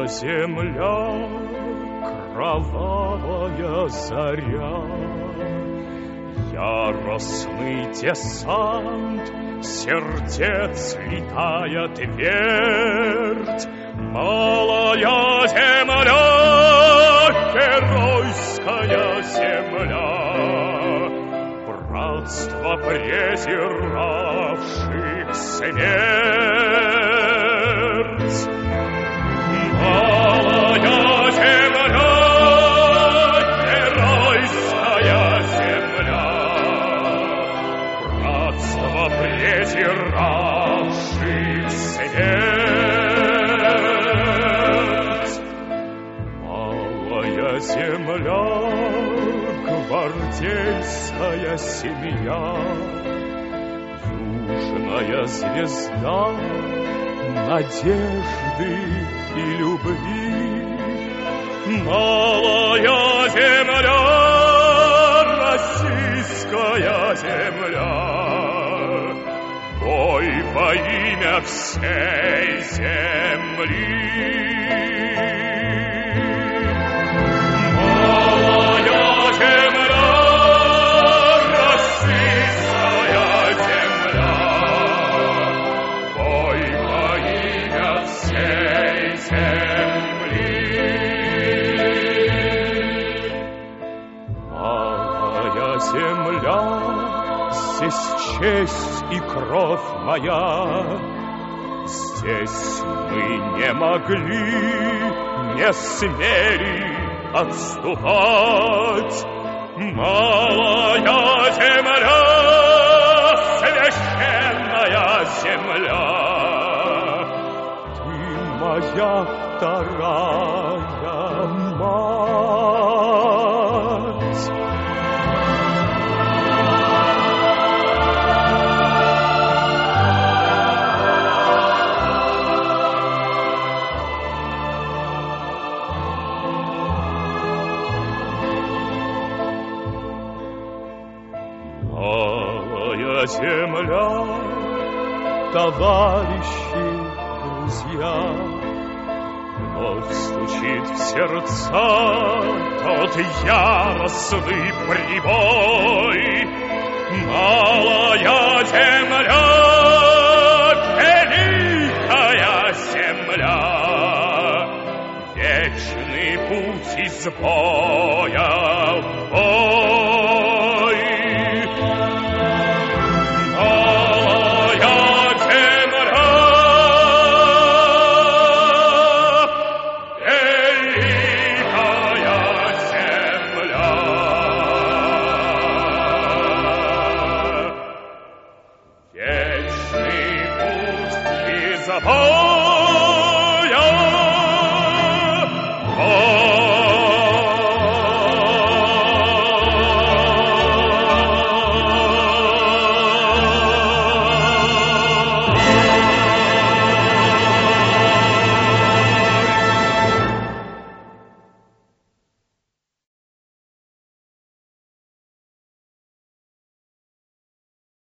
земля, кровавая заря, яростный десант сердец летая твердь, малая земля, геройская земля, братство презиравших смерть. Малая земля, геройская земля, братство презиравших смерть. Малая земля, гвардейская семья, южная звезда надежды и любви. Малая земля, российская земля, бой во имя всей земли. Малая земля, российская земля, бой во имя всей земли. Малая земля, здесь честь и кровь моя, здесь мы не могли, не смели отступать. Малая земля, священная земля, ты моя вторая мать. Малая земля, товарищи, друзья, вновь стучит в сердца тот яростный прибой. Малая земля, великая земля, вечный путь из боя в бой. Oh!